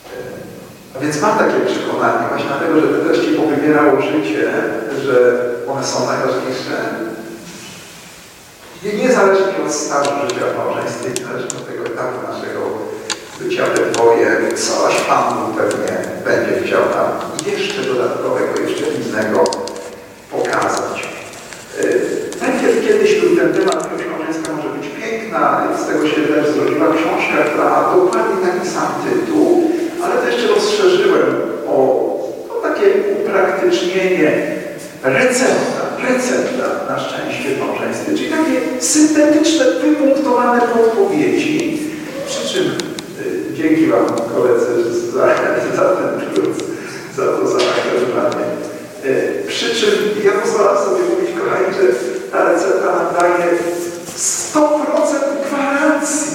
A więc mam takie przekonanie właśnie dlatego, że te treści powybierało życie, że one są najważniejsze. Niezależnie od stażu życia w małżeństwie, niezależnie od tego etapu naszego bycia we dwoje, coś Pan Bóg pewnie będzie chciał nam jeszcze dodatkowego, jeszcze innego pokazać. Najpierw kiedyś był ten temat, miłość małżeńska może być piękna, z tego się też zrodziła książka, która ma dokładnie taki sam tytuł, ale to jeszcze rozszerzyłem o takie upraktycznienie, recepta na szczęście w małżeństwie, czyli takie syntetyczne, wypunktowane podpowiedzi, przy czym dzięki Wam koledzy za ten plus, za to zaangażowanie. Przy czym ja pozwalam sobie mówić, kochani, że ta recepta nam daje 100% gwarancji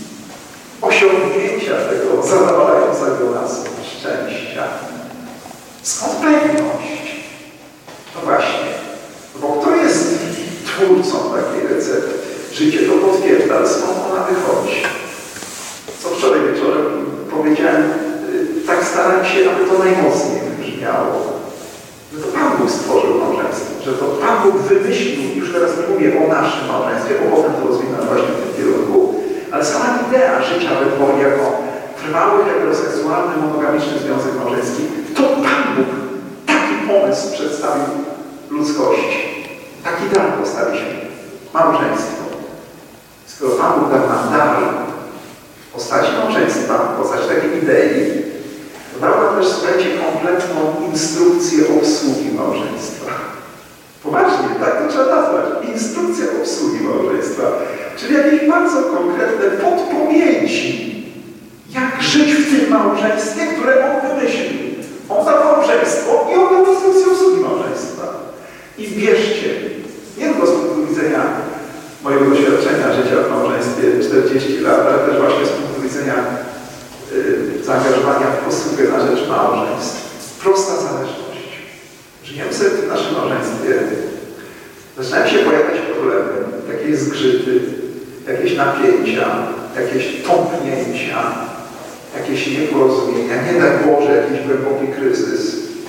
osiągnięcia tego zadowalającego nas szczęścia. Skąd pewność? No właśnie, bo kto jest twórcą takiej recepty? Życie to potwierdza, ale skąd ona wychodzi? Co wczoraj wieczorem powiedziałem, tak staram się, aby to najmocniej wybrzmiało. Że to Pan Bóg stworzył małżeństwo, że to Pan Bóg wymyślił, już teraz nie mówię o naszym małżeństwie, bo potem to rozwinąłem właśnie w tym kierunku, ale sama idea życia we dwoje jako trwały, heteroseksualny, monogamiczny związek małżeński, to Pan Bóg taki pomysł przedstawił ludzkości. Taki dar postawiliśmy. Małżeństwo. Skoro Pan Bóg dał nam dar postaci małżeństwa, postać takiej idei, dał nam też, słuchajcie, kompletną instrukcję obsługi małżeństwa. Poważnie, tak to trzeba nazwać. Instrukcja obsługi małżeństwa. Czyli jakieś bardzo konkretne podpowiedzi, jak żyć w tym małżeństwie, które On wymyślił. On dał małżeństwo i On dał instrukcję obsługi małżeństwa. I wierzcie, nie tylko z punktu widzenia mojego doświadczenia życia w małżeństwie 40 lat, ale też właśnie z punktu widzenia zaangażowania w posługę na rzecz małżeństw. Prosta zależność. Żyjemy sobie w naszym małżeństwie. Zaczynają się pojawiać problemy, jakieś zgrzyty, jakieś napięcia, jakieś tąpnięcia, jakieś nieporozumienia, nie daj Boże, jakiś głęboki kryzys.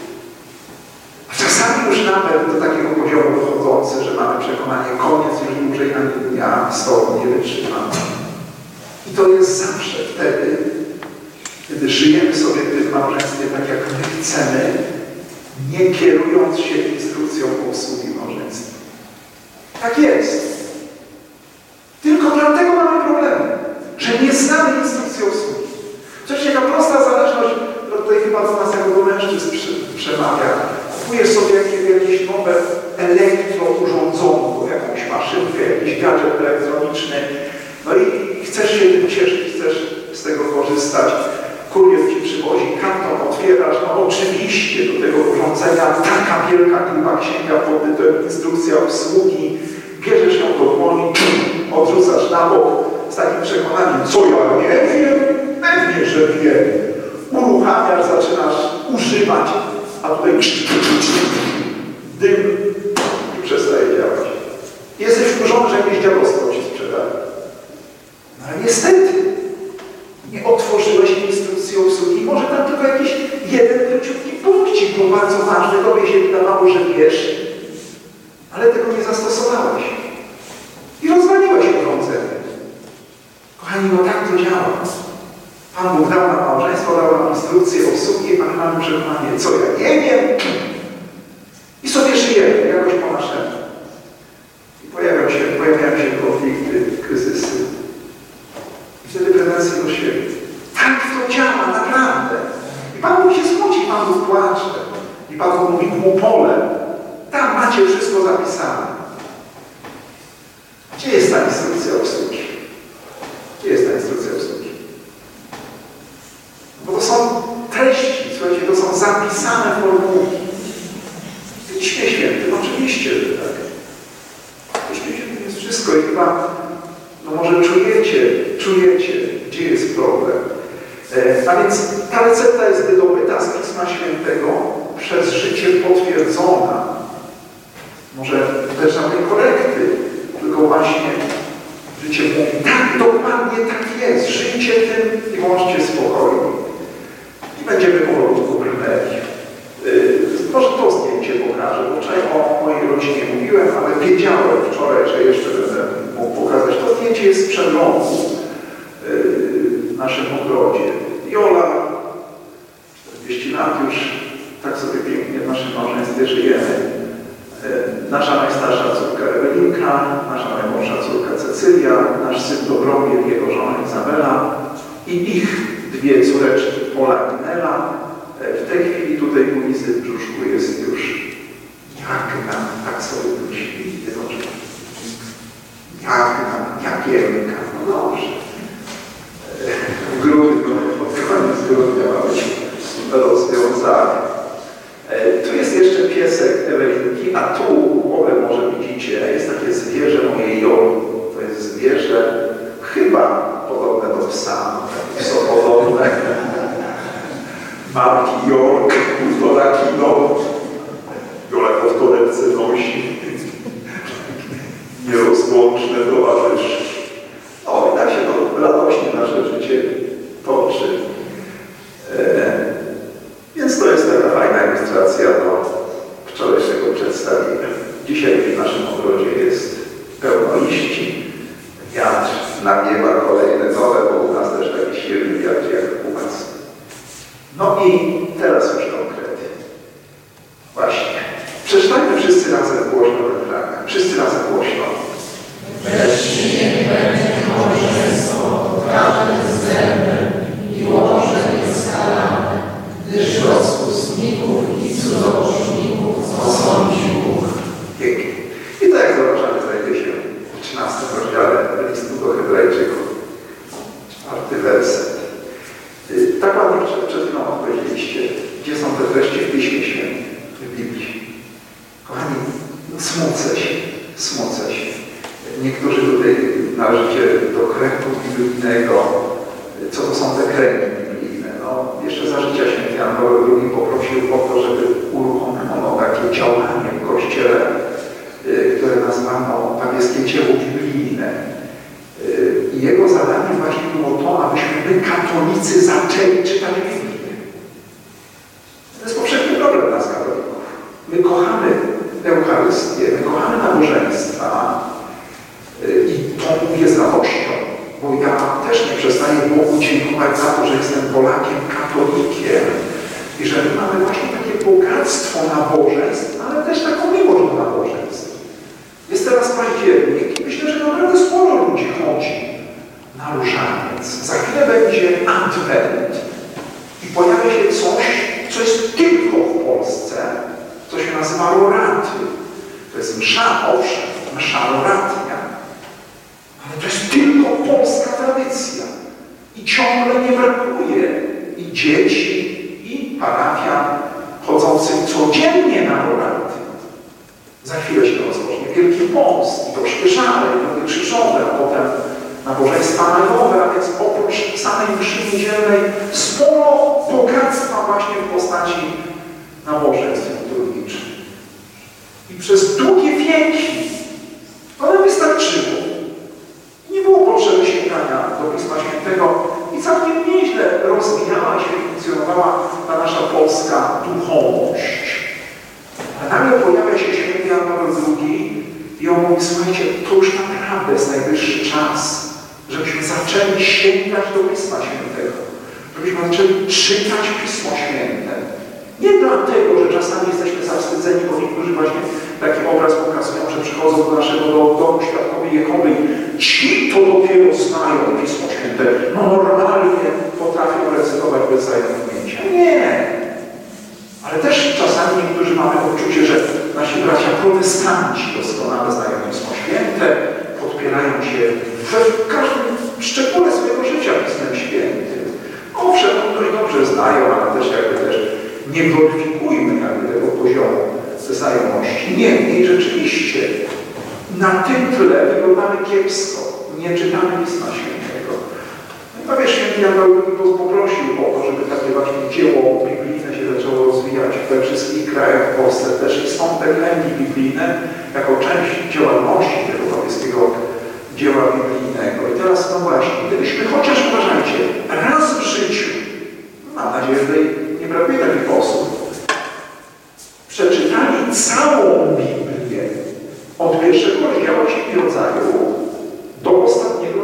A czasami już nawet do takiego poziomu dochodzący, że mamy przekonanie, koniec, już dłużej na dnia z tobą nie wytrzymam. I to jest zawsze wtedy, kiedy żyjemy sobie w tym małżeństwie tak, jak my chcemy, nie kierując się instrukcją obsługi małżeństwa. Tak jest. Tylko dlatego mamy problemy, że nie znamy instrukcji obsługi. Przecież taka prosta zależność, tutaj chyba do nas jako do mężczyzn przemawia. Kupujesz sobie jakieś nowe elektrourządzonko, jakąś maszynkę, jakiś gadżet elektroniczny, no i chcesz się tym cieszyć, chcesz z tego korzystać. Kurier ci przywozi karton, otwierasz, no oczywiście do tego urządzenia taka wielka gruba księga pod tytułem instrukcja obsługi, bierzesz ją do dłoni, odrzucasz na bok z takim przekonaniem, co ja nie wiem, pewnie, że wiem. Uruchamiasz, zaczynasz używać, a tutaj dym i przestaje działać. Jesteś wkurzony, że jakieś dziadostwo ci sprzedali. No ale niestety nie otworzyłeś instrukcji obsługi. Może tam tylko jakiś jeden króciutki punkcik był bardzo ważny. Tobie się wydawało, że wiesz, ale tego nie zastosowałeś. I rozwaliłeś urządzenie. Kochani, no tak to działa. Pan Bóg dał nam małżeństwo, dał nam instrukcję obsługi, a my mamy przekonanie, co ja nie wiem. I sobie żyjemy jakoś po naszemu. I pojawiają się konflikty, kryzysy. I wtedy pretensje do siebie. Tak to działa, naprawdę. I Pan Bóg się smuci, Pan Bóg płacze. I Pan Bóg mówi głupole. Tam macie wszystko zapisane. Gdzie jest ta instrukcja obsługi? Gdzie jest ta instrukcja obsługi? Bo to są treści, słuchajcie, to są zapisane formułki. Piśmie Świętym, oczywiście, że tak. W Piśmie Świętym jest wszystko i chyba, no może czujecie, gdzie jest problem. A więc ta recepta jest wydobyta z Pisma Świętego przez życie potwierdzona. Może też żadnej korekty, tylko właśnie życie mówi, tak, dokładnie tak jest, żyjcie tym i bądźcie spokojni. zdjęcie jest z przeglądu w naszym ogrodzie. Jola, 40 lat już, tak sobie pięknie w naszym małżeństwie żyjemy. Nasza najstarsza córka Ewelinka, nasza najmłodsza córka Cecylia, nasz syn Dobromir, jego żona Izabela i ich dwie córeczki Pola i Nela. W tej chwili tutaj u Lizy w brzuszku jest już Jagna, tak sobie myśli, Jagielka, no dobrze. W grudniu, pod koniec grudnia ma być rozwiązany. Tu jest jeszcze piesek Ewelinki, a tu głowę może widzicie, jest takie zwierzę mojej Joli. To jest zwierzę chyba podobne do psa, psopodobne. Marki York, 1,5 kilo. Jola go w torebce nosi. Nierozłączne towarzyszy. No i tak się to radośnie nasze życie toczy. Więc to jest taka fajna ilustracja do wczorajszego przedstawienia. Dzisiaj w naszym ogrodzie jest pełno liści. Wiatr nawiewa kolejne nowe, bo u nas też taki silny wiatr jak u was. No i teraz już konkrety. Właśnie. Przeczytajmy wszyscy razem głośno ten fragment. Wszyscy razem głośno. Wreszcie niech będzie małżeństwo każde względem i łoże nieskalane, gdyż rozpustników i cudzołożników osądzi Bóg. Pięknie. I tak jak zauważamy, znajduje się w 13 rozdziale listu do Hebrajczyków. 4 werset. Tak ładnie przed chwilą odpowiedzieliście, gdzie są te treści w Piśmie Świętym, w Biblii. Kochani, smucę się. Niektórzy tutaj należycie do kręgu biblijnego. Co to są te kręgi biblijne? No, jeszcze za życia święty Jan Paweł II poprosił o to, żeby uruchomiono takie działanie w Kościele, które nazwano papieskie dzieło biblijne. I jego zadaniem właśnie było to, abyśmy my, katolicy, zaczęli czytać Biblię. To jest powszechny problem nas, katolików. My kochamy Eucharystię, my kochamy nabożeństwa i to mówię z radością, bo ja też nie przestaję Bogu dziękować za to, że jestem Polakiem, katolikiem i że my mamy właśnie takie bogactwo nabożeństw, ale też taką miłość do nabożeństw. Jest teraz październik i myślę, że naprawdę sporo ludzi chodzi na różaniec. Za chwilę będzie Adwent i pojawia się coś, co jest tylko w Polsce, co się nazywa roraty. To jest msza, owszem, msza roratnia. Ale to jest tylko polska tradycja. I ciągle nie brakuje i dzieci, i parafian chodzących codziennie na roraty. Za chwilę się rozpocznie Wielki Post, i to przypieszane, i to krzyżowe, a potem nabożeństwa majowe, a więc oprócz samej mszy niedzielnej sporo bogactwa właśnie w postaci nabożeństw liturgicznych. I przez długie wieki one wystarczyło. Nie było potrzeby sięgania do Pisma Świętego i całkiem nieźle rozwijała się i funkcjonowała ta nasza polska duchowość. A nagle pojawia się święty Jan Paweł II i on mówi, słuchajcie, to już naprawdę jest najwyższy czas, żebyśmy zaczęli sięgać do Pisma Świętego. Żebyśmy zaczęli czytać Pismo Święte. Nie dlatego, że czasami jesteśmy zawstydzeni, bo niektórzy właśnie taki obraz pokazują, że przychodzą do naszego domu świadkowie Jehowy i ci to dopiero znają Pismo Święte. No normalnie potrafią recytować bez zajęcia. Nie. Ale też czasami niektórzy mamy poczucie, że nasi bracia protestanci doskonale znają Pismo Święte, podpierają się w każdym szczególe swojego życia Pismem Świętym. Owszem, no i dobrze znają, ale też nie gloryfikujmy tego poziomu znajomości. Niemniej rzeczywiście na tym tle wyglądamy kiepsko. Nie czytamy Pisma Świętego. No wiesz, święty Jan Paweł II poprosił o to, żeby takie właśnie dzieło biblijne się zaczęło rozwijać we wszystkich krajach, w Polsce też i są te kręgi biblijne jako część działalności tego papieskiego dzieła biblijnego. I teraz no właśnie, gdybyśmy chociaż, uważajcie, raz w życiu, mam nadzieję, że nie brakuje takich osób, przeczytali całą Biblię od pierwszego rozdziału Księgi Rodzaju do ostatniego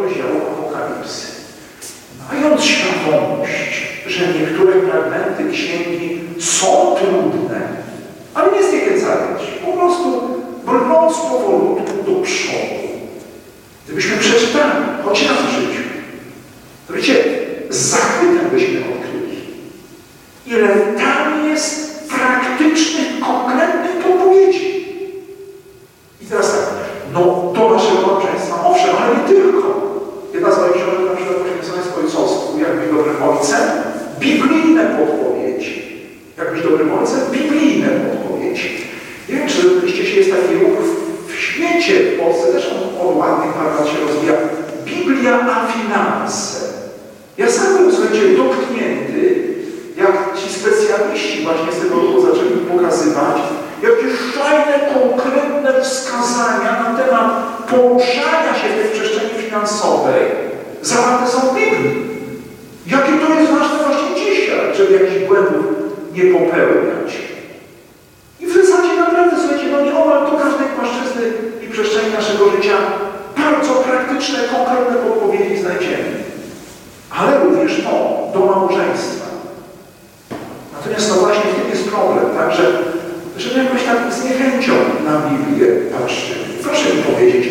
Gdybyśmy przeczytali, choć raz w życiu, to wiecie, z zachwytem byśmy odkryli, ile tam jest praktycznych, konkretnych podpowiedzi. I teraz tak, no do naszego małżeństwa, owszem, ale nie tylko. Jedna z moich książek na przykład poświęcona jest ojcostwu, jak być dobrym ojcem, biblijne podpowiedzi. Jak być dobrym ojcem, biblijne podpowiedzi. Nie wiem, czy rzeczywiście jest taki ruch w świecie, w Polsce też on ładnych parę lat się rozwija. Biblia a finanse. Ja sam byłem, słuchajcie, dotknięty, jak ci specjaliści właśnie z tego ruchu zaczęli pokazywać, jakie fajne, konkretne wskazania na temat poruszania się w tej przestrzeni finansowej zawarte są w Biblii. Jakie to jest ważne właśnie dzisiaj, żeby jakichś błędów nie popełniać. I w zasadzie naprawdę, słuchajcie, no nieomal do każdej płaszczyzny i przestrzeni naszego życia bardzo praktyczne, konkretne podpowiedzi znajdziemy. Ale również to do małżeństwa. Natomiast no właśnie w tym jest problem, tak, że my jakoś tak z niechęcią na Biblię patrzymy. Proszę mi powiedzieć,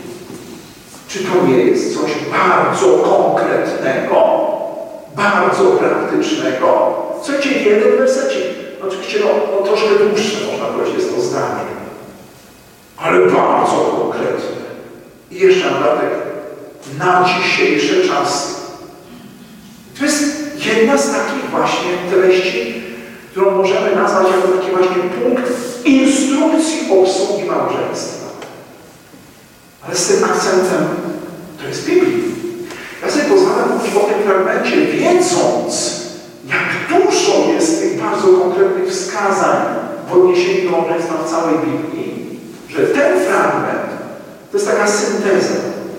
czy to nie jest coś bardzo konkretnego, bardzo praktycznego? Słuchajcie, jeden wersecik. Oczywiście no, troszkę dłuższe, można powiedzieć, jest to zdanie. Ale bardzo konkretne. I jeszcze na dodatek na dzisiejsze czasy. To jest jedna z takich właśnie treści, którą możemy nazwać jako taki właśnie punkt instrukcji obsługi małżeństwa. Ale z tym akcentem to jest Biblia. Ja sobie pozwalam mówić o tym fragmencie, wiedząc, jak dużo jest tych bardzo konkretnych wskazań w odniesieniu do małżeństwa w całej Biblii, że ten fragment to jest taka synteza.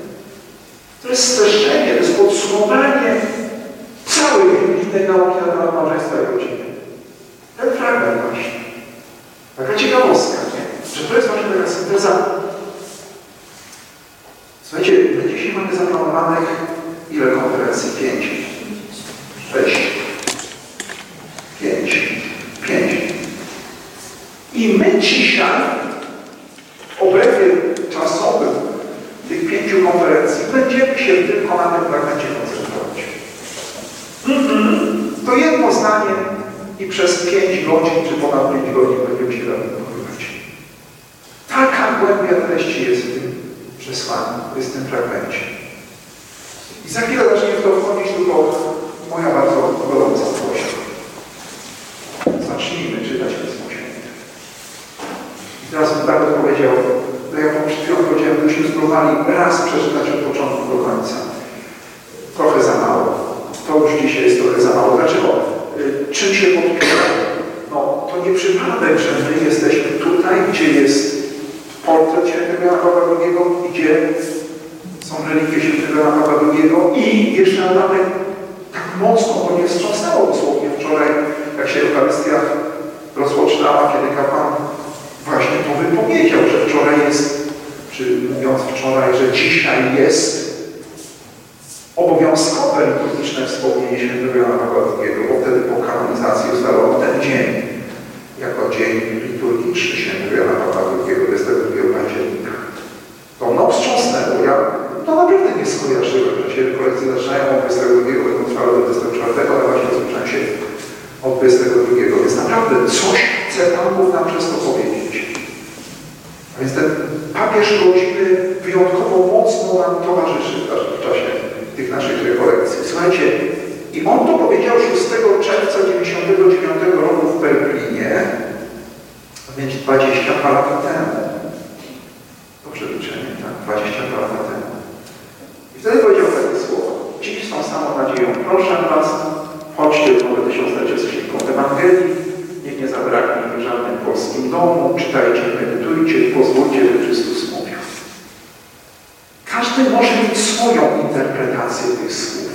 To jest streszczenie, to jest podsumowanie całej biblijnej nauki na temat małżeństwa i rodziny. Ten fragment właśnie. Taka ciekawostka, nie? Że to jest właśnie taka synteza. Słuchajcie, my dzisiaj mamy zaplanowanych ile konferencji? 5, 6, 5. I my dzisiaj w obrębie czasowym tych 5 konferencji będziemy się tylko na tym fragmencie koncentrować. To jedno zdanie i przez 5 godzin, czy ponad 5 godzin będziemy się razem pokrywać. Taka głębia treści jest w tym przesłaniu, jest w tym fragmencie. I za chwilę zaczniemy w to wchodzić, tylko moja bardzo gorąca prośba. Zacznijmy czytać Pismo Święte. I teraz bym tak powiedział, że jak przed chwilą powiedziałem, byśmy spróbowali raz przeczytać od początku do końca. Trochę za mało. To już dzisiaj jest trochę za mało. Dlaczego? Czym się podpiera? No, to nie przypadek, że my jesteśmy tutaj, gdzie jest portret świętego Jana Pawła II, gdzie są relikwie świętego Jana Pawła II i jeszcze na dodatek tak mocno to nie wstrząsnęło dosłownie wczoraj, jak się Eucharystia rozpoczynała, kiedy kapłan właśnie to wypowiedział, że wczoraj jest, czy mówiąc wczoraj, że dzisiaj jest obowiązkowe liturgiczne wspomnienie świętego Jana Pawła II, bo wtedy po kanonizacji ustalono ten dzień jako dzień liturgiczny świętego Jana Pawła II, 22 października. To no wstrząsnęło. Ja to naprawdę nie skojarzyłem, że się rekolekcje zaczynają od 22, będą trwały do 24, ale właśnie rozpoczynają się od 22. Więc naprawdę coś chce Pan Bóg nam przez to powiedzieć. A więc ten papież godziny wyjątkowo mocno nam towarzyszy w czasie tych naszych rekolekcji. Słuchajcie, i on to powiedział 6 czerwca 1999 roku w Berlinie, a więc 22 lata temu. Dobrze liczenie, tak? 22 lata temu. I wtedy powiedział takie słowa. Dziś z tą samą nadzieją proszę Was, chodźcie w nowe tysiąclecie z księgą Ewangelii, niech nie zabraknie w żadnym polskim domu, czytajcie, medytujcie, pozwólcie, by Chrystus mówił. Każdy może mieć swoją interpretację tych słów.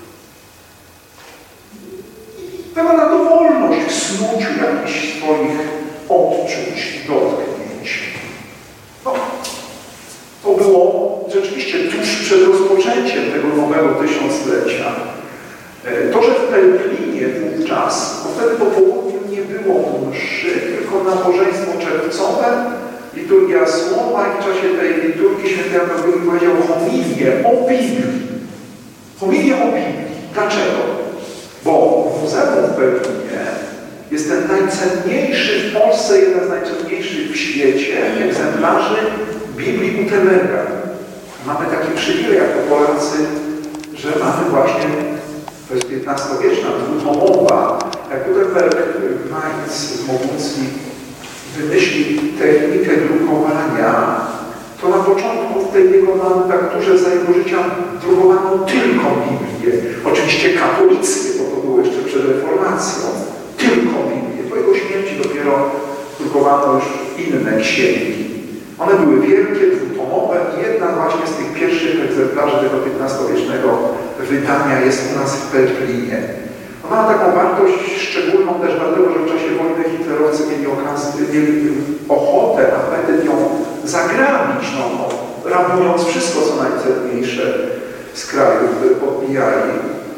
Pełna dowolność w snuciu jakichś swoich odczuć i dotknięć. No, to było rzeczywiście tuż przed rozpoczęciem tego nowego tysiąclecia. To, że w Berlinie wówczas, bo wtedy po południu nie było mszy, tylko nabożeństwo czerwcowe liturgia słowa i w czasie tej liturgii święty Jan Paweł powiedział homilię o Biblii. Homilię o Biblii. Dlaczego? Bo w muzeum w Berlinie jest ten najcenniejszy w Polsce, jeden z najcenniejszych w świecie egzemplarzy Biblii Gutenberga. Mamy taki przywilej jako Polacy, że mamy właśnie, to jest XV-wieczna, dwutomowa, jak Gutenberg Mainz z Moguncji wymyślił technikę drukowania, to na początku w tej jego manufakturze za jego życia drukowano tylko Biblię. Oczywiście katolickie, bo to było jeszcze przed reformacją. Tylko Biblię. Po jego śmierci dopiero drukowano już inne księgi. One były wielkie, dwutomowe i jedna właśnie z tych pierwszych egzemplarzy tego XV-wiecznego wydania jest u nas w Berlinie. Ona ma taką wartość szczególną też dlatego, że w czasie wojny hitlerowcy mieli ochotę, apetyt ją zagrabić, rabując wszystko, co najcenniejsze z krajów, odbijali.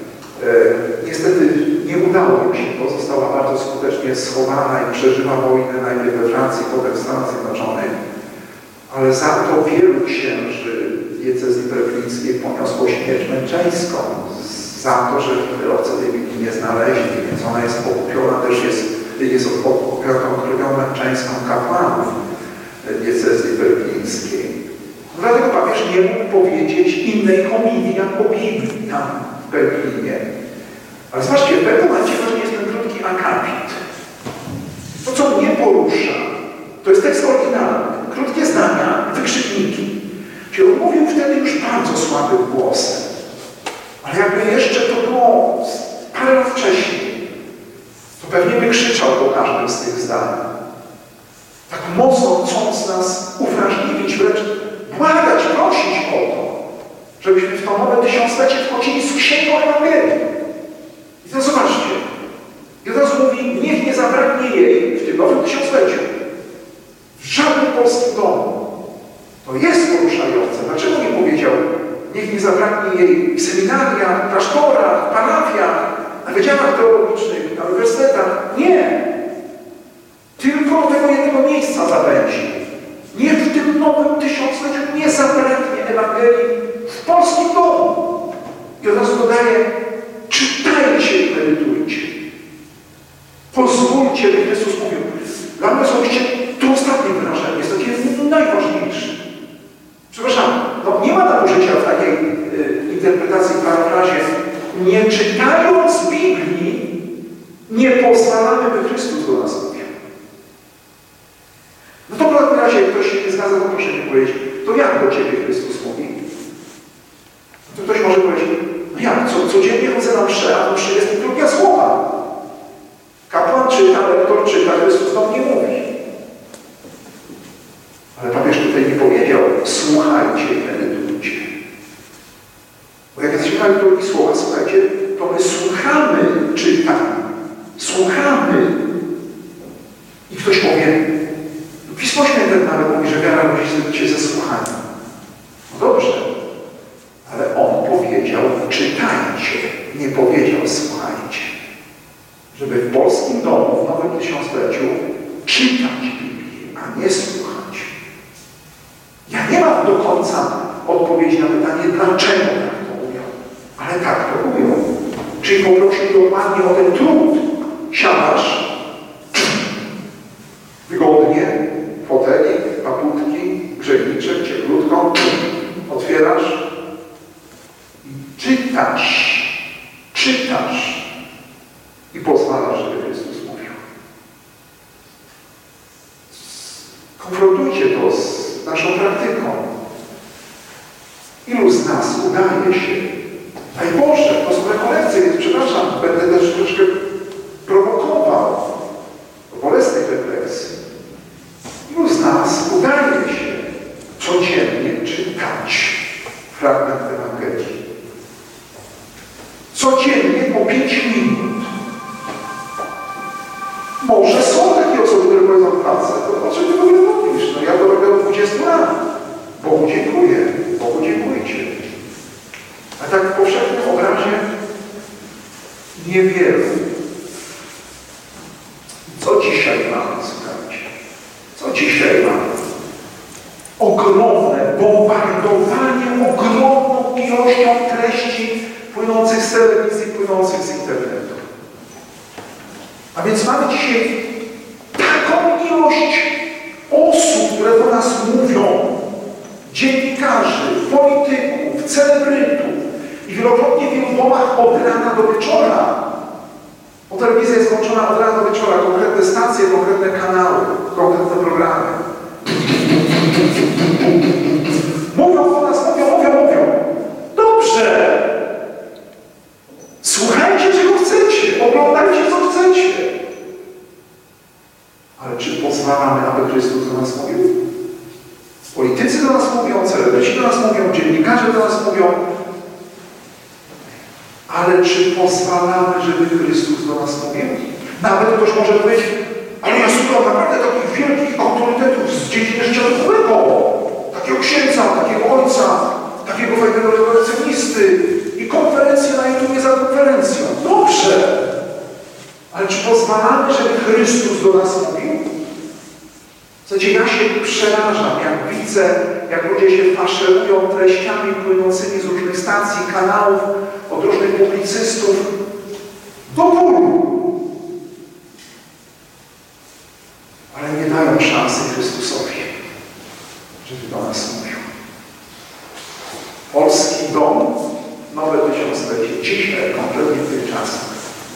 Niestety nie udało im się, to została bardzo skutecznie schowana i przeżyła wojnę najpierw we Francji, potem w Stanach Zjednoczonych. Ale za to wielu księży diecezji berlińskiej poniosło śmierć męczeńską. Za to, że hitlerowcy tej Biblii nie znaleźli, więc ona jest okupiona, też jest okupiona krwią męczeńską kapłanów diecezji berlińskiej. Dlatego papież nie mógł powiedzieć innej homilii jak o Biblii tam w Berlinie. Ale zobaczcie, w pewnym momencie ważny jest ten krótki akapit. To, co mnie porusza, to jest tekst oryginalny. Krótkie zdania, wykrzykniki. Czyli on mówił wtedy już bardzo słabym głosem. Ale jakby jeszcze to było parę lat wcześniej, to pewnie by krzyczał po każdym z tych zdań. Tak mocno chcąc nas uwrażliwić, wręcz błagać, prosić o to, żebyśmy w to nowe tysiąclecie wchodzili z księgą Ewangelii. I to zobaczcie. I od razu mówi, niech nie zabraknie jej w tym nowym tysiącleciu. W żadnym polskim domu. To jest poruszające. Dlaczego nie powiedział, niech nie zabraknie jej w seminariach, klasztorach, parafiach, na wydziałach teologicznych, na uniwersytetach? Nie. Tylko tego jednego miejsca zawęzi. Niech w tym nowym tysiącleciu nie zabraknie Ewangelii w polskim domu. I od razu dodaje, czytajcie i medytujcie. Pozwólcie, by Chrystus mówił. Dla mnie osobiście to ostatnie wyrażenie jest takie najważniejsze. Przepraszam, no nie ma nadużycia w takiej interpretacji, parafrazie. Nie czytając Biblii, nie pozwalamy, by Chrystus do nas mówił. No to w takim razie, jak ktoś się nie zgadza, to proszę mi powiedzieć, to jak do Ciebie Chrystus mówi? To ktoś może powiedzieć, no jak, codziennie chodzę na mszę, a to mszy jest liturgia słowa. Kapłan czyta, lektor czyta, Chrystus do mnie mówi. Ale papież tutaj nie powiedział, słuchajcie i medytujcie. Bo jak jesteśmy na liturgii słowa, słuchajcie, to my słuchamy czytania. Słuchamy. I ktoś powie, Pismo Święte nawet mówi, że wiara rodzi się ze słuchania. No dobrze, ale on powiedział, czytajcie, nie powiedział, słuchajcie. Żeby w polskim domu, w nowym tysiącleciu czytać Biblię, a nie słuchać. Ja nie mam do końca odpowiedzi na pytanie, dlaczego tak to mówią, ale tak to mówią. Czyli poprosił dokładnie o ten trud. Siadasz, wygodnie, fotelik, paputki, grzejniczek, cieplutką, otwierasz i czytasz i pozwalasz, żeby Chrystus mówił. Konfrontujcie to z naszą praktyką. Ilu z nas udaje się? Daj Boże, to są rekolekcje, więc przepraszam, będę też troszkę prowokował do bolesnej refleksji. Ilu z nas udaje się codziennie czytać fragment Ewangelii? Codziennie po 5 minut. Może są takie osoby, które powiedzą, pracę, to o czym ty w ogóle mówisz? No ja to robię od 20 lat. Bogu dziękuję. Bogu dziękujcie. A tak w powszechnym obrazie niewielu. Co dzisiaj mamy, słuchajcie? Co dzisiaj mamy? płynących z internetu. A więc mamy dzisiaj taką ilość osób, które do nas mówią, dziennikarzy, polityków, celebrytów i wielokrotnie w wielu domach od rana do wieczora. Bo telewizja jest włączona od rana do wieczora, konkretne stacje, konkretne kanały, konkretne programy. Mówią do nas, mówią. Dobrze! Słuchajcie, czego chcecie, oglądajcie, co chcecie. Ale czy pozwalamy, aby Chrystus do nas mówił? Politycy do nas mówią, celebryci do nas mówią, dziennikarze do nas mówią. Ale czy pozwalamy, żeby Chrystus do nas mówił? Nawet ktoś może powiedzieć, ale ja słucham naprawdę takich wielkich autorytetów z dziedziny życia duchowego, takiego księdza, takiego ojca, takiego fajnego rewolucjonisty i konferencje na YouTube za konferencją. Dobrze! Ale czy pozwalamy, żeby Chrystus do nas mówił? Słuchajcie, ja się przerażam, jak widzę, jak ludzie się faszerują treściami płynącymi z różnych stacji, kanałów, od różnych publicystów do bólu. Ale nie dają szansy Chrystusowi, żeby do nas mówił. Polski dom, nowe tysiąclecie, dzisiaj, konkretnie w tych czasach.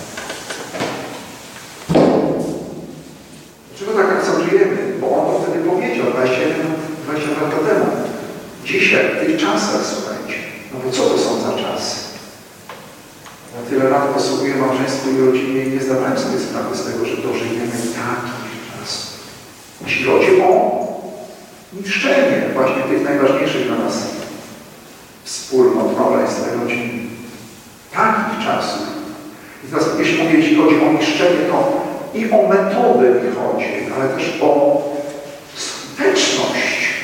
Dlaczego tak akcentujemy? Bo on to wtedy powiedział 20 lat temu. Dzisiaj, w tych czasach, słuchajcie. No bo co to są za czasy? Ja tyle lat posługuję małżeństwu i rodzinie i nie zdawałem sobie sprawy z tego, że dożyjemy takich czasów. Jeśli chodzi o niszczenie właśnie tych najważniejszych dla nas wspólnot, małżeństwa i rodziny. Takich czasów. I teraz, jeśli chodzi o niszczenie, to i o metodę mi chodzi, ale też o skuteczność.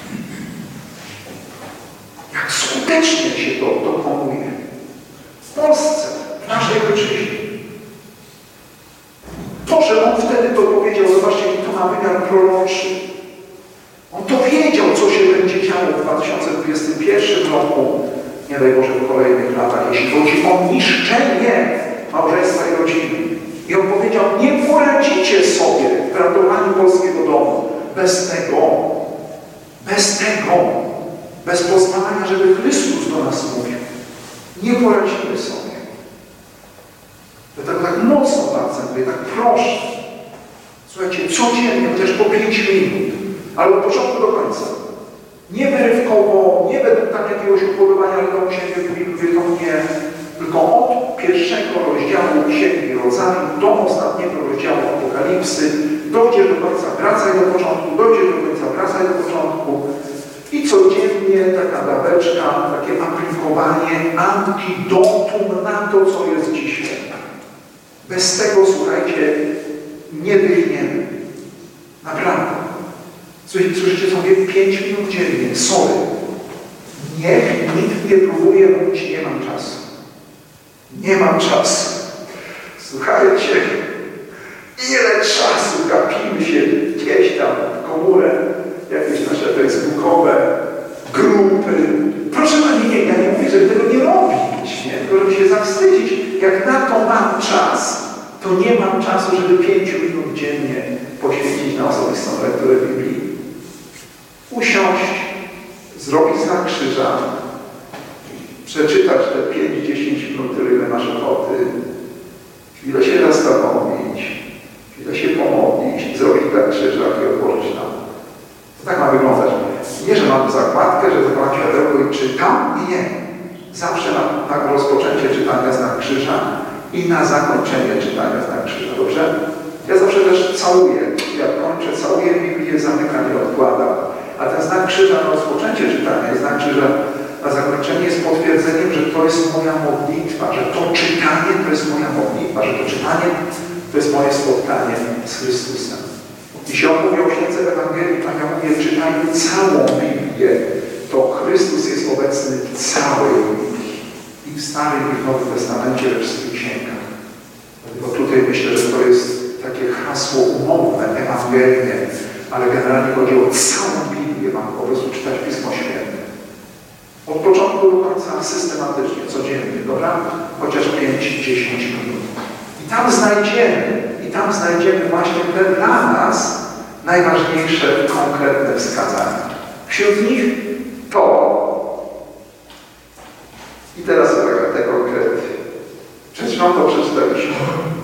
Jak skutecznie się to dokonuje. W Polsce, w naszej ojczyźnie. To, że on wtedy to powiedział, zobaczcie, jaki to ma wymiar proroczy. On to wiedział, co się będzie działo w 2021 roku, nie daj Boże w kolejnych latach, jeśli chodzi o niszczenie małżeństwa i rodziny. I on powiedział, nie poradzicie sobie w ratowaniu polskiego domu bez tego, bez pozwalania, żeby Chrystus do nas mówił. Nie poradzimy sobie. Dlatego tak mocno to akcentuję, tak proszę. Słuchajcie, codziennie, chociaż po 5 minut, ale od początku do końca. Nie wyrywkowo, nie według tam jakiegoś upodobania księgi wykonuje, tylko od pierwszego rozdziału Księgi Rodzaju do ostatniego rozdziału Apokalipsy. Dojdziesz do końca, wracaj do początku, dojdziesz do końca, wracaj do początku. I codziennie taka daweczka, takie aplikowanie, antidotum na to, co jest dzisiaj. Bez tego, słuchajcie, nie dychniemy. Naprawdę. Słyszycie sobie 5 minut dziennie. Sorry. Niech nikt nie próbuje mówić, nie mam czasu. Nie mam czasu. Słuchajcie, ile czasu gapimy się gdzieś tam w komórę, jakieś nasze facebookowe grupy. Proszę Pani, ja nie mówię, żeby tego nie robić, nie? Tylko żeby się zawstydzić. Jak na to mam czas, to nie mam czasu, żeby 5 minut dziennie poświęcić na osobistą lekturę Biblii. Usiąść, zrobić znak krzyża, przeczytać te 5-10 minut, ile masz ochoty, chwilę się zastanowić, chwilę się pomodlić, zrobić znak krzyża i odłożyć tam. To tak ma wyglądać. Nie, że mam zakładkę, że zakładam światełko i czytam. Nie. Zawsze na rozpoczęcie czytania znak krzyża i na zakończenie czytania znak krzyża. Dobrze? Ja zawsze też całuję. Jak kończę, całuję Biblię, zamykam i odkładam. A ten znak krzyża na rozpoczęcie czytania i znak krzyża na zakończenie jest potwierdzeniem, że to jest moja modlitwa, że to czytanie to jest moja modlitwa, że to czytanie to jest moje spotkanie z Chrystusem. Jeśli on mówi o księdze Ewangelii, a ja mówię, czytajmy całą Biblię, to Chrystus jest obecny w całej Biblii. I w Starym, i w Nowym Testamencie, we wszystkich księgach. Dlatego tutaj myślę, że to jest takie hasło umowne, ewangelijne, ale generalnie chodzi o całą Biblię, mam po prostu czytać Pismo Święte. Od początku do końca. Ojca systematycznie, codziennie, dobra? Chociaż 5-10 minut. I tam znajdziemy właśnie te dla nas najważniejsze, konkretne wskazania. Wśród nich to. I teraz uwaga, te konkrety. Przed chwilą to przeczytaliśmy.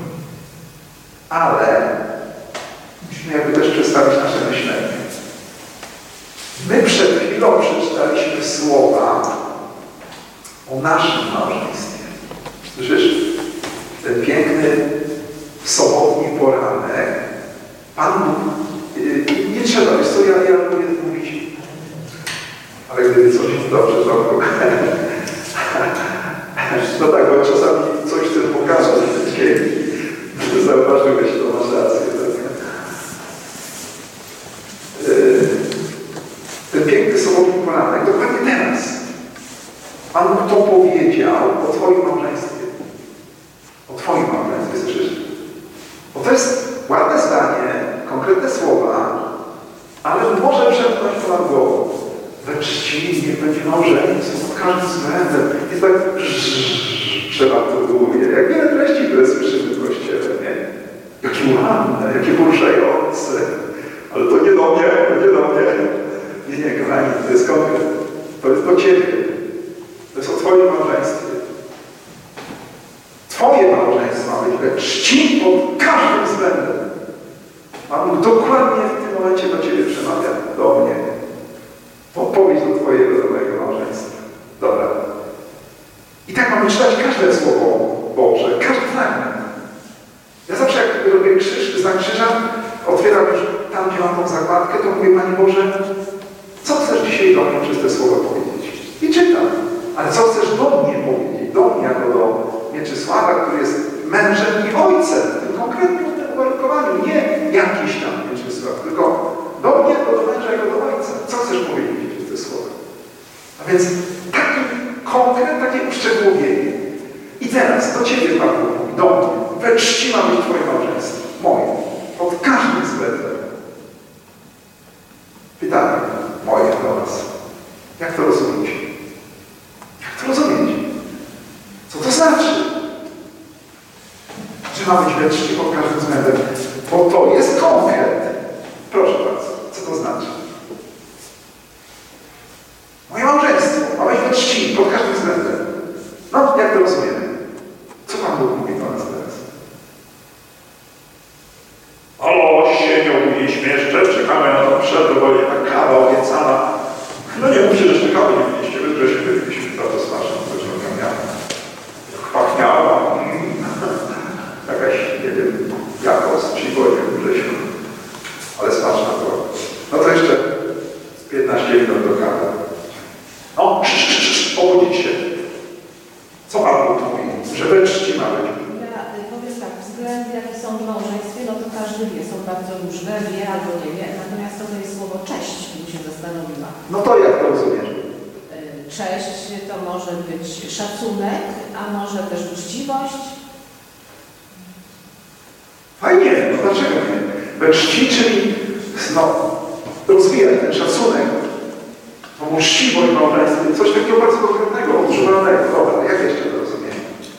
Ale musimy jakby też przedstawić nasze myślenie. My przed chwilą przeczytaliśmy słowa o naszym małżeństwie. Słyszysz? Ten piękny sobotni poranek. Pan Bóg, nie trzeba, wiesz co, ja lubię mówić, ale gdyby coś dobrze zrobił. No tak, bo czasami coś chcę pokazać w ziemi. Zauważyłeś, to masz rację. Ten piękny sobotni poranek, dokładnie teraz. Pan Bóg to powiedział o Twoim małżeństwie. O Twoim małżeństwie, słyszysz? Bo to jest ładne zdanie, konkretne słowa, ale może przemknąć ponad głową. We czci niech będzie małżeństwo pod każdym względem. I tak przelatuje. Jak wiele treści, które słyszymy w Kościele, nie? Jakie ładne, jakie poruszające. Ale to nie do mnie, to nie do mnie. Nie, kochani, to jest konkret. To jest do Ciebie. To jest o Twoim małżeństwie. Twoje małżeństwo ma być we czci pod każdym względem. Pan Bóg dokładnie w tym momencie do Ciebie przemawia, do mnie. Odpowiedź do Twojego nowego małżeństwa. Dobra. I tak mamy czytać każde słowo Boże, każdy fragment. Ja zawsze jak robię krzyż, znak krzyża, otwieram już tam, gdzie mam tą zakładkę, to mówię, Panie Boże, co chcesz dzisiaj do mnie przez te słowa powiedzieć? I czytam. Ale co chcesz do mnie powiedzieć? Do mnie jako do Mieczysława, który jest mężem i ojcem. W tym konkretnym uwarunkowaniu. Nie jakiś tam Mieczysław, tylko do mnie jako do męża, jako do ojca. Co chcesz powiedzieć przez te słowa? A więc taki konkret, takie uszczegółowienie. I teraz do Ciebie, Pan Bóg mówi, do mnie. We czci ma być Twoje małżeństwo. Moje. Pod każdym względem. Pytanie moje do Was. Jak to rozumieć? Jak to rozumieć? Co to znaczy? Że ma być we czci pod każdym względem? Bo to jest konkret. Proszę bardzo, co to znaczy? Moje małżeństwo ma być we czci pod każdym względem. No, jak to rozumiemy? Co Pan Bóg mówi do nas teraz? Halo, sienią i śmieszcze, czekamy na tą przerwę, bo nie ta kawa obiecana. No nie mówcie, że jeszcze kawy nie mieliście, my że się byliśmy bardzo smaczną, coś miała. Pachniała. Jakaś, nie wiem, jakość, przybojnie, Grzesiu. Ale smaczna była. No to jeszcze 15 minut do kawy. No, obudzić się. Co Pan Bóg mówi? Że we czci ma być. Ja powiem tak, względy jakie są w małżeństwie, no to każdy wie, są bardzo różne, wie albo nie wie, natomiast to jest słowo cześć, bym się zastanowiła. No to jak to rozumiesz? Cześć to może być szacunek, a może też uczciwość. Fajnie, no dlaczego nie? We czci, czyli no, rozwijać ten szacunek, tą uczciwość w małżeństwie, coś takiego bardzo konkretnego, używanego. Dobra, jak jeszcze to rozumiemy?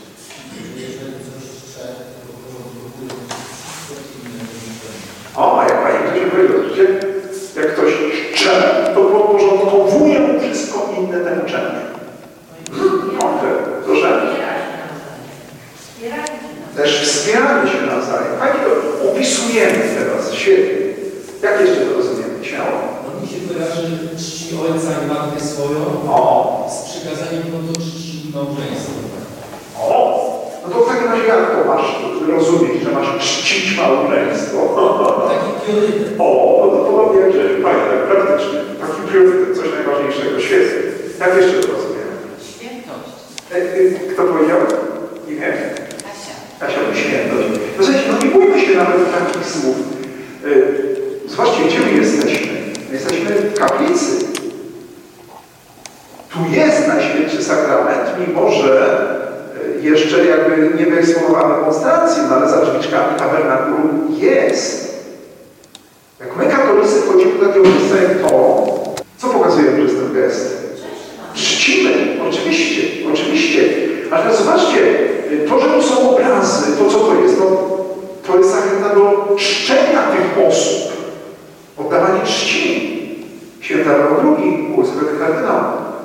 O, jak Pani Grzesiu powiedział, jak ktoś czcze, to podporządkowuje mu wszystko inne temu czemu. Proszę. Też wspieramy się nawzajem. Fajnie to opisujemy teraz, świetnie. Jak jeszcze to rozumiemy? Śmiało. No mi się kojarzy czci ojca i matkę swoją z przykazaniem do czci małżeństwa. No to w takim razie jak to masz rozumieć, że masz czcić małżeństwo? Taki priorytet. No to podobnie jak Grzesiu, fajnie, tak praktycznie. Taki priorytet, coś najważniejszego, świetnie. Jak jeszcze to rozumiemy? Świętość. Kto powiedział? Nie wiem. Kasia, świętość. No słuchajcie, no nie bójmy się nawet takich słów. Zobaczcie, gdzie my jesteśmy? My jesteśmy w kaplicy. Tu jest Najświętszy Sakrament, mimo że jeszcze jakby nie wyeksponowano demonstracji, no ale za drzwiczkami tabernakulum jest. Jak my katolicy wchodzimy do takiego miejsca jak to, co pokazujemy przez ten gest? czcimy, oczywiście. Ale teraz zobaczcie, to, że tu są obrazy, to co to jest? No, to jest zachęta do czczenia tych osób. Oddawanie czci. Święta Paweł II, błogosławiony kardynał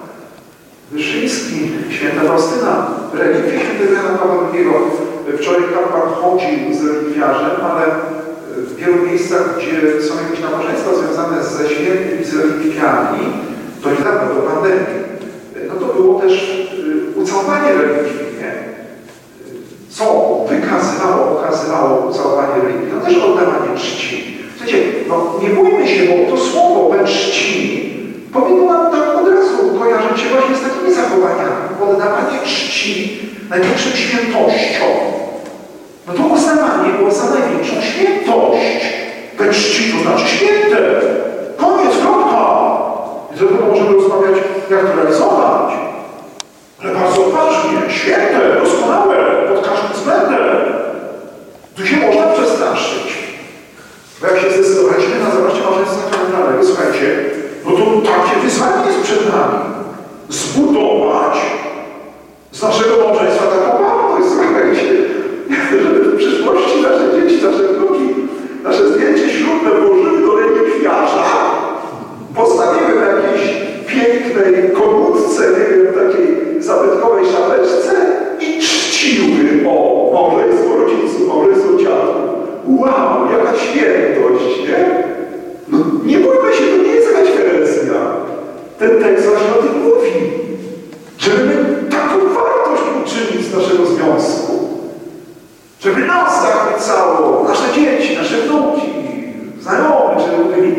Wyszyński, święta Faustyna, relikwie świętego Jana Pawła II. Wczoraj kapłan chodził z relikwiarzem, ale w wielu miejscach, gdzie są jakieś nabożeństwa związane ze świętymi, z relikwiami, to niedawno, do pandemii, no to było też ucałowanie relikwii, nie? Co pokazywało ucałowanie relikwii? No też oddawanie czci. Słuchajcie, no nie bójmy się, bo to słowo we czci powinno nam tak od razu kojarzyć się właśnie z takimi zachowaniami. Oddawanie czci największym świętością. No to uznawanie było za największą świętość. We czci to znaczy święte. Koniec, kropka. I dopiero możemy rozmawiać, jak to realizować. Ale bardzo odważnie, święte, doskonałe, pod każdym względem. Tu się można przestraszyć. Bo jak się zdecydowaliśmy na zawarcie małżeństwa sakramentalnego, słuchajcie, no to takie wyzwanie jest przed nami. Zbudować z naszego małżeństwa taką wartość, słuchajcie, żeby w przyszłości nasze dzieci, nasze wnuki, nasze zdjęcie ślubne włożyły do relikwiarza, postawiły na jakiejś pięknej komórce, nie wiem, takiej zabytkowej szapeczce i czciły małżeństwo rodziców, małżeństwo dziadków. Wow, jaka świętość, nie? No nie bójmy się, to nie jest jakaś herezja. Ten tekst właśnie o tym mówi. Żeby my taką wartość uczynić z naszego związku. Żeby nas zachwycało, nasze dzieci, nasze wnuki, znajomi, żeby byli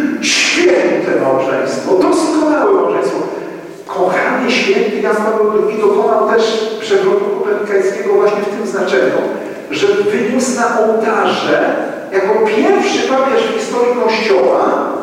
święte małżeństwo, doskonałe małżeństwo. Kochany święty Jan Paweł II dokonał też przewrotu kopernikańskiego właśnie w tym znaczeniu, że wyniósł na ołtarze jako pierwszy papież w historii Kościoła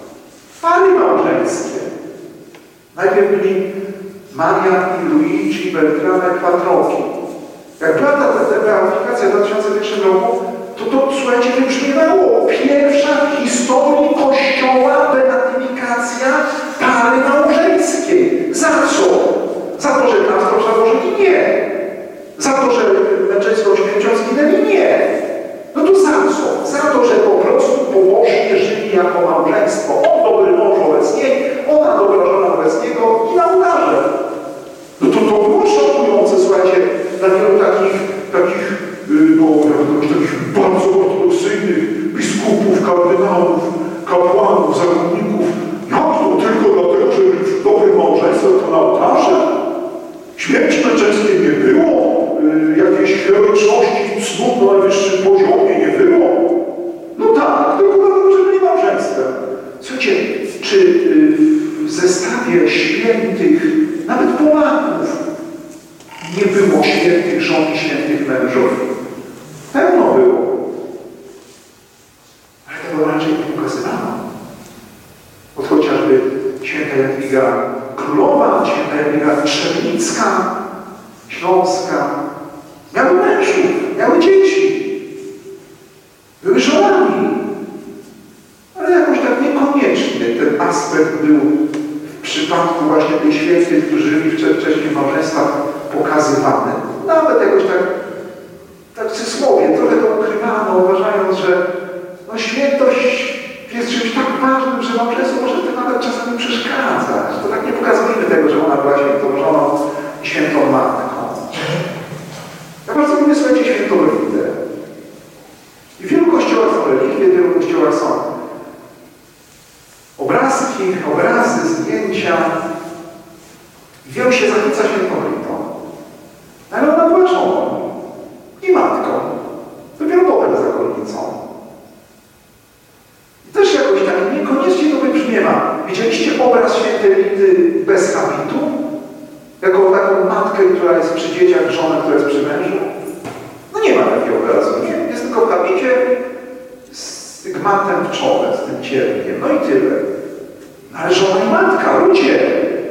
pary małżeńskie. Najpierw byli Maria i Luigi Beltrame Quattrocchi. Jak była ta beatyfikacja w 2001 roku, to słuchajcie, wybrzmiewało. Pierwsza w historii Kościoła beatyfikacja pary małżeńskiej. Za co? Za to, że krawstwo przełożyli? Nie. Za to, że męczeństwo śmiercią zginęli? Nie. No to za co? Za to, że po prostu pobożnie żyli jako małżeństwo. On dobry mąż wobec niej, ona dobra żona wobec niego i na ołtarze. No to było szokujące, słuchajcie, dla wielu takich bardzo ortodoksyjnych biskupów, kardynałów, kapłanów, zakonników. Jak to tylko dlatego, że w dobrym małżeństwie to na ołtarze? Śmierci męczeńskiej nie było, jakiejś heroiczności cnót na najwyższym poziomie nie było. No tak, tylko dlatego, że byli małżeństwem. Słuchajcie, czy w zestawie świętych, nawet Polaków, nie było świętych żon i świętych mężów? Pełno było. Ale tego raczej nie ukazywano. Od chociażby święta Jadwiga Królowa, święta Jadwiga Trzebnicka, Śląska, miały mężów, miały dzieci, były żonami. Ale jakoś tak niekoniecznie ten aspekt był w przypadku właśnie tych świętych, którzy żyli wcześniej w małżeństwach, pokazywany. Nawet jakoś tak w cudzysłowie, trochę to ukrywano, uważając, że no, świętość jest czymś tak ważnym, że małżeństwo może to nawet czasami przeszkadzać. To tak nie pokazujemy tego, że ona była świętą żoną i świętą matką. Ja bardzo lubię, słuchajcie, świętą religię. I w wielu kościołach są religie, w wielu kościołach są obrazki, obrazy, zdjęcia. I wielu się zachwyca świętą religią. Ale ona była żoną i matką. Dopiero potem zakonnicą. Też jakoś tak niekoniecznie to wybrzmiewa. Widzieliście obraz świętej Lidy bez habitu? Jako taką matkę, która jest przy dzieciach, żonę, która jest przy mężu? No nie ma takiego obrazu, nie? Jest tylko w habicie z gmatem w czole, z tym cierpkiem. No i tyle. Ale żona i matka, ludzie.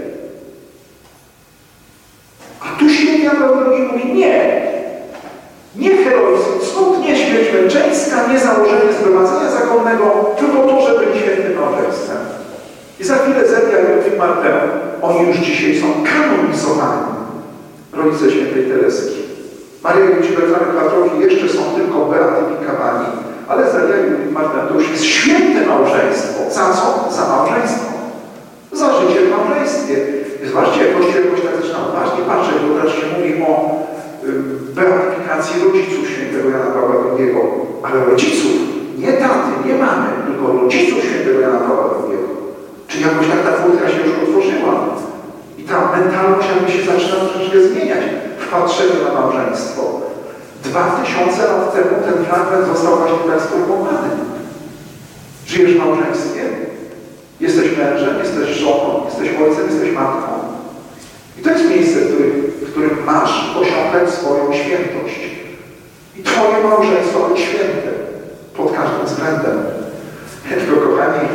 A tu święty Jan Paweł II mówi nie. Nie heroizm, cnót, nie śmierć męczeńska, nie założenie zgromadzenia zakonnego, tylko to, że byli świętym małżeństwem. I za chwilę Zebia i Ludwik Martę oni już dzisiaj są kanonizowani. Rodzice świętej Tereski. Maria i Józef Kwadrowi jeszcze są tylko beatyfikowani, ale Zaria i Marta to już jest święte małżeństwo. Za co? Za małżeństwo. Za życie w małżeństwie. Zobaczcie, jak Kościół jakoś tak zaczyna uważnie patrzeć, bo teraz się mówi o beatyfikacji rodziców świętego Jana Pawła II. Ale rodziców, nie taty, nie mamy, tylko rodziców świętego Jana Pawła II. Czyli jakoś tak ta furtka się już otworzyła. I ta mentalność jakby się zaczyna troszeczkę zmieniać w patrzeniu na małżeństwo. 2000 lat temu ten fragment został właśnie tak sformułowany. Żyjesz w małżeństwie? Jesteś mężem, jesteś żoną, jesteś ojcem, jesteś matką. I to jest miejsce, w którym masz osiągać swoją świętość. I twoje małżeństwo jest święte pod każdym względem. Tylko kochani,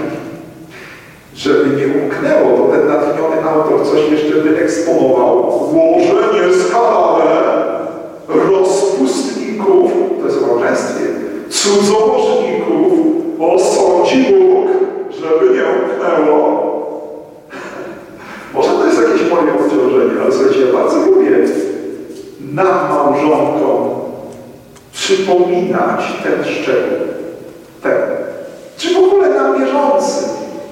żeby nie umknęło, to ten natchniony autor coś jeszcze wyeksponował. Łoże nieskalane rozpustników, to jest o małżeństwie, cudzołożników osądzi Bóg, żeby nie umknęło. Może to jest jakieś moje obciążenie, ale słuchajcie, ja bardzo lubię nad małżonką przypominać ten szczegół. Ten. Czy w ogóle na bieżący.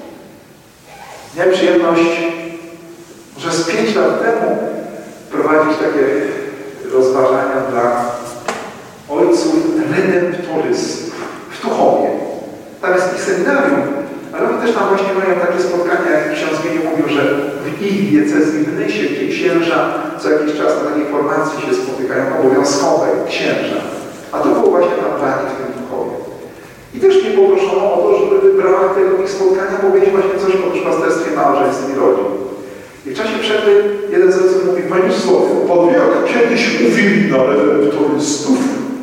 Miałem przyjemność, że z 5 lat temu prowadzić takie rozważania dla ojców redemptorystów w Tuchowie. Tam jest ich seminarium, ale oni też tam właśnie mają takie spotkania, jak ksiądz Mieniu mówił, że w ich diecezji w Nysie, gdzie księża co jakiś czas na takiej formacji się spotykają obowiązkowej, księża. A to było właśnie tam dla nich w tym Tuchowie. I też mnie poproszono o to, żeby w ramach tego ich spotkania powiedzieć właśnie coś o duszpasterstwie małżeństw i rodzin. I w czasie przerwy jeden z ojców mówi: Panie Słowie, pan wie, jak kiedyś mówili na redemptorystów?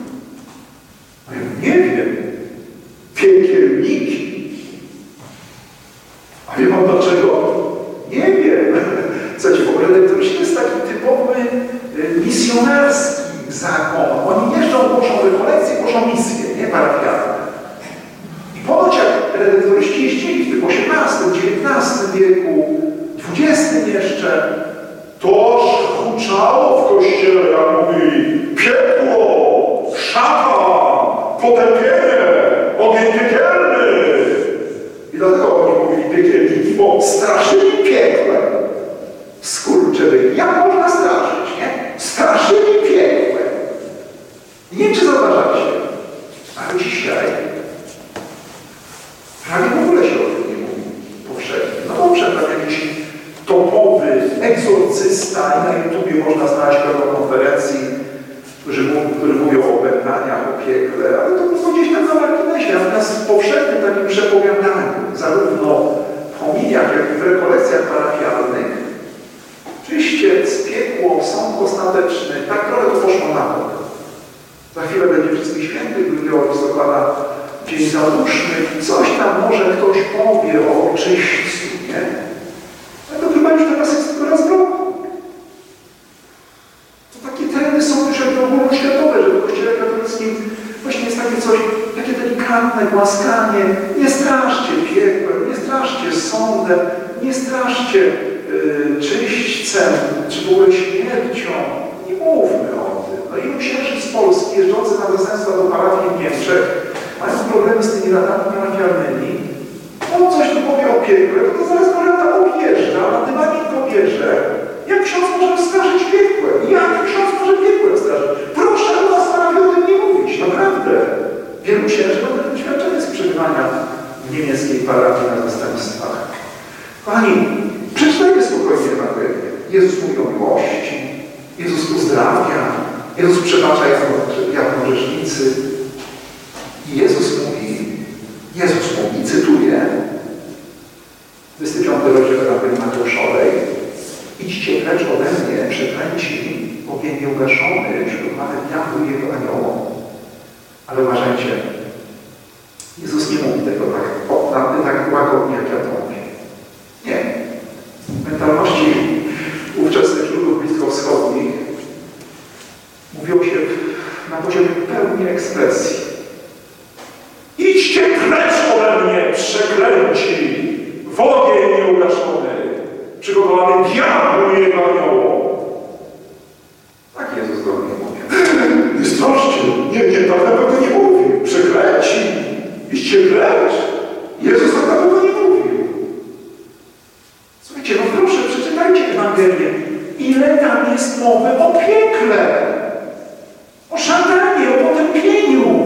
Ja nie wiem. Piekielniki. A wie pan dlaczego? Nie wiem. Słuchajcie, bo redemptoryści to jest taki typowy misjonarski zakon. Oni jeżdżą, głoszą rekolekcje, głoszą misje, nie parafialne. I ponoć jak redemptoryści jeździli w tym XVIII, XIX wieku, XX jeszcze, toż huczało w kościele, jak mówili, piekło, szatan, potępienie, ogień piekielny. I dlatego oni mówili piekielniki, bo straszyli piekłem. Skurczybyki. Jak można straszyć, nie? Straszyli piekłem. Nie wiem, czy zauważacie, ale dzisiaj prawie w ogóle się o tym nie mówi powszechnie. No dobrze, tam jakiś topowy egzorcysta i na YouTubie można znaleźć pewną konferencji, który mówią o opętaniach, o piekle, ale to tylko gdzieś tam na marginesie. Natomiast w powszechnym takim przepowiadaniu, zarówno w homiliach, jak i w rekolekcjach parafialnych, czyściec, piekło, sąd ostateczny, tak trochę to poszło na bok. Za chwilę będzie Wszystkich Świętych, 2 listopada, Dzień Zaduszny, coś tam może ktoś powie o czyśćcu, nie? Ale to chyba już teraz jest tylko raz w roku. To takie trendy są już jakby ogólnoświatowe, że w Kościele katolickim właśnie jest takie coś, takie delikatne głaskanie. Nie straszcie piekłem, nie straszcie sądem, nie straszcie czyśćcem, czy w ogóle śmiercią. Nie mówmy o tym. No i księży z Polski jeżdżący na zastępstwa do parafii w Niemczech mają problemy z tymi radami parafialnymi. On coś tu powie o piekle, to zaraz go rada objeżdża, a dynamik pobierze. Jak ksiądz może straszyć piekłem? Jak ksiądz może piekłem straszyć? Proszę o nas parafii o tym nie mówić, naprawdę. Wielu księży ma takie doświadczenie z przebywania w niemieckiej parafii na zastępstwach. Kochani, przeczytajmy spokojnie Ewangelię. Jezus mówi o miłości, Jezus uzdrawia, Jezus przebacza jak grzesznicy. I Jezus mówi, cytuję, 25 rozdział Ewangelii Mateuszowej: idźcie precz ode mnie, przeklęci, ogień nieugaszony, przygotowany diabłu i jego aniołom. Ale uważajcie, Jezus nie mówi tego tak łagodnie, jak ja to mówię. Nie. W mentalności ówczesnych ludów bliskowschodnich mówiło się na poziomie pełni ekspresji. Idźcie precz ode mnie, przeklęci, w ogień nieugaszony, przygotowany mowy o piekle, o szatanie, o potępieniu,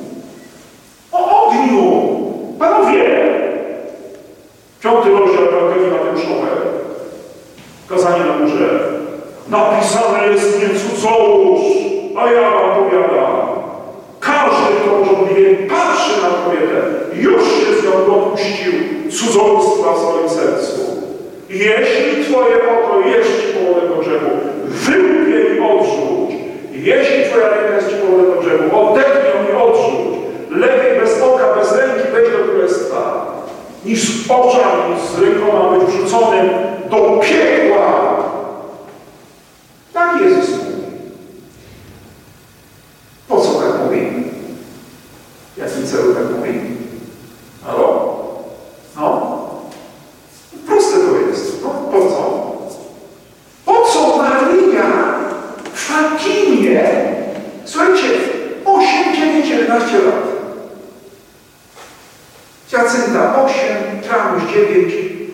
o ogniu. Panowie, 5 rozdział Ewangelii Mateuszowej, kazanie na górze. Napisane jest: nie cudzołóż, a ja wam powiadam. Każdy, kto porządliwie patrzy na kobietę, już się z nią dopuścił cudzołóstwa w swoim sercu. Jeśli twoje oko jest ci powodem do grzechu, wyłup je i odrzuć. Jeśli twoja ręka jest ci powodem do grzechu, odetnij ją i odrzuć. Lepiej bez oka, bez ręki wejść do królestwa, niż z oczami, z rękoma być wrzuconym do piekła. Tak Jezus mówi. Po co tak mówi? W jakim celu tak mówi? Halo? No? Proste to jest. No, po co? Po co Maryja w Fatimie, słuchajcie, 8, 9, 11 lat. Jacynta 8, Tramuś 9,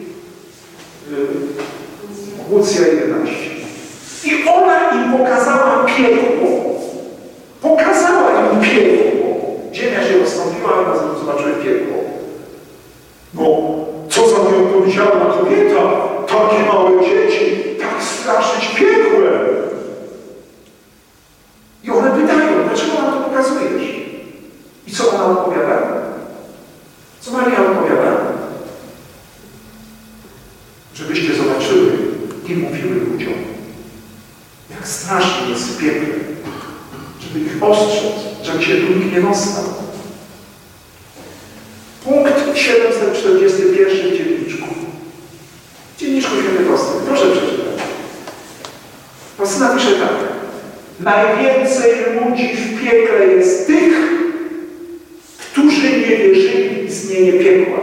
Łucja 11. I ona im pokazała piekło. Pokazała im piekło. Ziemia się rozstąpiła, a nas zobaczyły piekło. Bo co za nieodpowiedzialna kobieta, takie małe dzieci, tak straszyć piekłem. I one pytają, dlaczego nam to pokazujesz? I co ona odpowiada? Co Maria odpowiada? Żebyście zobaczyły i mówiły ludziom, jak strasznie jest w piekle, żeby ich ostrzec, żeby się tu nikt nie dostał. Punkt 741 w dzienniczku. W dzienniczku Święty Kostek. Proszę przeczytać. Pasyna pisze tak. Najwięcej ludzi w piekle jest tych, którzy nie wierzyli w istnienie piekła.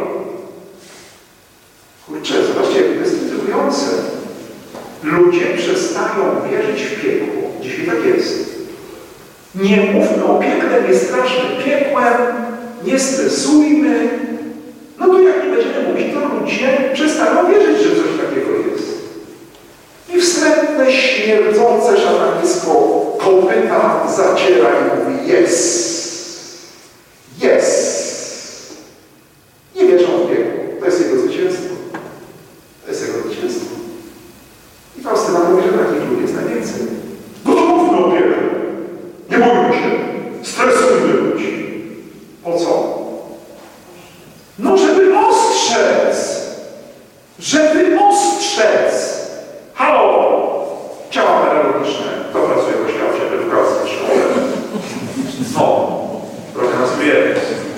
Kurczę, zobaczcie, jak to jest intrygujące. Ludzie przestają wierzyć w piekło. Dzisiaj tak jest. Nie mówmy o piekle, nie straszmy piekłem, nie stresujmy. No to jak nie będziemy mówić, to ludzie przestaną wierzyć, że coś takiego jest. I wstrętne, śmierdzące szatanisko kopyta zaciera i mówi: jest. Jest. Nie wierzą w piekło. To jest jego zwycięstwo. To jest jego zwycięstwo. I Faustyna mówi, że takich ludzi jest najwięcej. No to mówmy o piekle. Nie bójmy się. Stresujmy ludzi. Po co? No, żeby ostrzec. Żeby ostrzec. Halo! Ciała pedagogiczne. Kto pracuje w oświacie, w edukacji, w szkole? No. Trochę nas wie.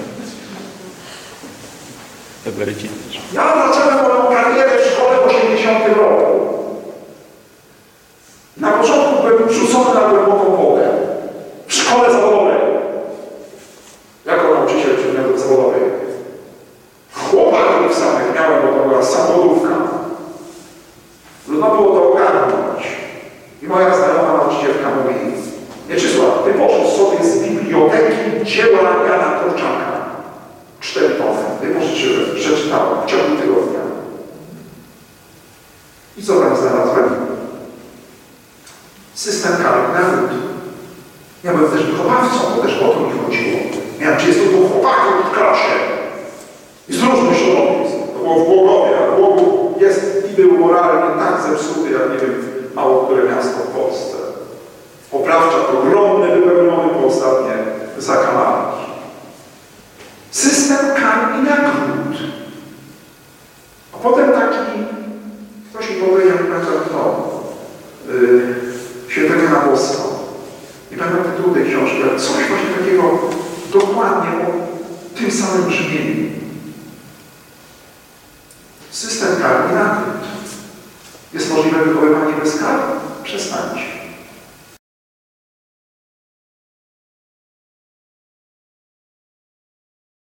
Ja zacząłem moją karierę w szkole w 80 roku. Na początku byłem wrzucony na głęboką wodę. W szkole zawodowej. Jako nauczyciel przedmiotów zawodowych. Chłopaków samych miałem, bo to była samochodówka. Trudno było to ogarnąć. I moja znajoma nauczycielka mówi: Mieczysław, ty poszedł sobie z biblioteki dzieła Jana Korczaka. 4 tomy. Wypożyczyłem, przeczytałem w ciągu tygodnia. I co tam znalazłem? System kary naród. Ja byłem też wychowawcą, bo też o to mi chodziło. Miałem 32 chłopaków w klasie. I z różnych środowisk. To było w Głogowie, a Głogów jest i był moralnie tak zepsuty, jak nie wiem, mało które miasto w Polsce. Poprawczak ogromny, wypełniony po ostatnie zakamarki. System kar i nagród. A potem taki, ktoś mi powiedział, Świętego Jana Boska. I będę tytuł tej książki, ale coś właśnie takiego dokładnie o tym samym brzmieniu. System kar i nagród. Jest możliwe wychowywanie bez kar? Przestańcie.